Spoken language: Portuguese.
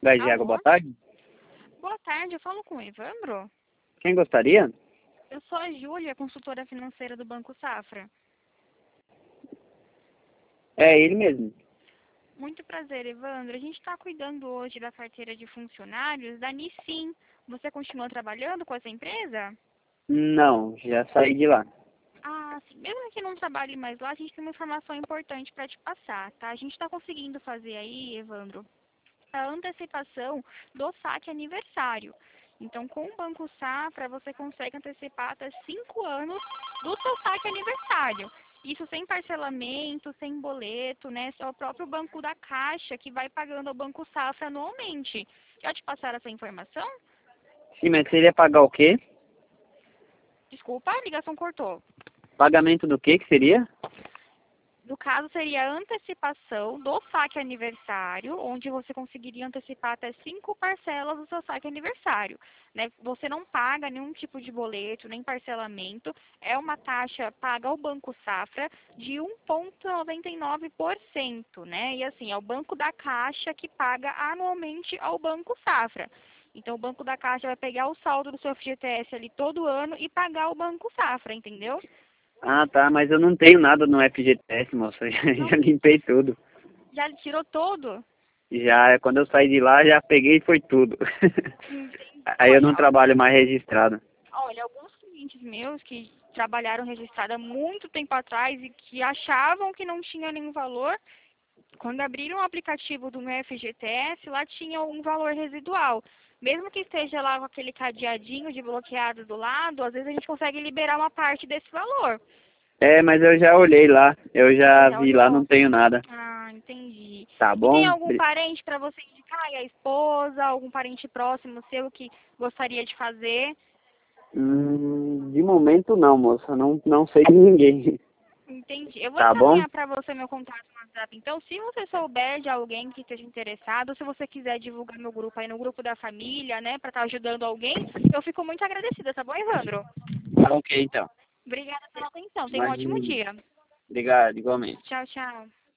Gás de água, Alô? boa tarde. Boa tarde, eu falo com o Evandro. Quem gostaria? Eu sou a Júlia, consultora financeira do Banco Safra. É ele mesmo. Muito prazer, Evandro. A gente está cuidando hoje da carteira de funcionários da Nissin. Você continua trabalhando com essa empresa? Não, já saí de lá. Ah, sim. Mesmo que não trabalhe mais lá, a gente tem uma informação importante para te passar, tá? A gente está conseguindo fazer aí, Evandro, a antecipação do saque aniversário. Então, com o Banco Safra, você consegue antecipar até 5 anos do seu saque aniversário. Isso sem parcelamento, sem boleto, né? É o próprio Banco da Caixa que vai pagando ao Banco Safra anualmente. Já te passaram essa informação? Sim, mas seria pagar o quê? Desculpa, a ligação cortou. Pagamento do que seria? No caso, seria a antecipação do saque aniversário, onde você conseguiria antecipar até 5 parcelas do seu saque aniversário. Né? Você não paga nenhum tipo de boleto, nem parcelamento. É uma taxa paga ao Banco Safra de 1,99%. Né? E assim, é o Banco da Caixa que paga anualmente ao Banco Safra. Então, o Banco da Caixa vai pegar o saldo do seu FGTS ali todo ano e pagar o Banco Safra, entendeu? Ah, tá, mas eu não tenho nada no FGTS, moça. Já Não, limpei tudo. já tirou todo? Já, quando eu saí de lá, já peguei e foi tudo. Entendi. Aí eu não trabalho mais registrado. Olha, alguns clientes meus que trabalharam registrado há muito tempo atrás e que achavam que não tinha nenhum valor, quando abriram o aplicativo do meu FGTS, lá tinha um valor residual. Mesmo que esteja lá com aquele cadeadinho de bloqueado do lado, às vezes a gente consegue liberar uma parte desse valor. É, mas eu já olhei lá. Eu Você já já vi lá, não olhou? tenho nada. Ah, entendi. Tá E tem bom? algum parente para você indicar? E a esposa, algum parente próximo seu que gostaria de fazer? De momento não, moça. Não sei de ninguém. Entendi. Eu vou Tá bom? encaminhar para você meu contato no WhatsApp. Então, se você souber de alguém que esteja interessado, se você quiser divulgar meu grupo aí no grupo da família, né, para estar ajudando alguém, eu fico muito agradecida, tá bom, Evandro? Tá ok, então. Obrigada pela atenção. Tenha um ótimo Imagina. dia. Obrigado, igualmente. Tchau, tchau.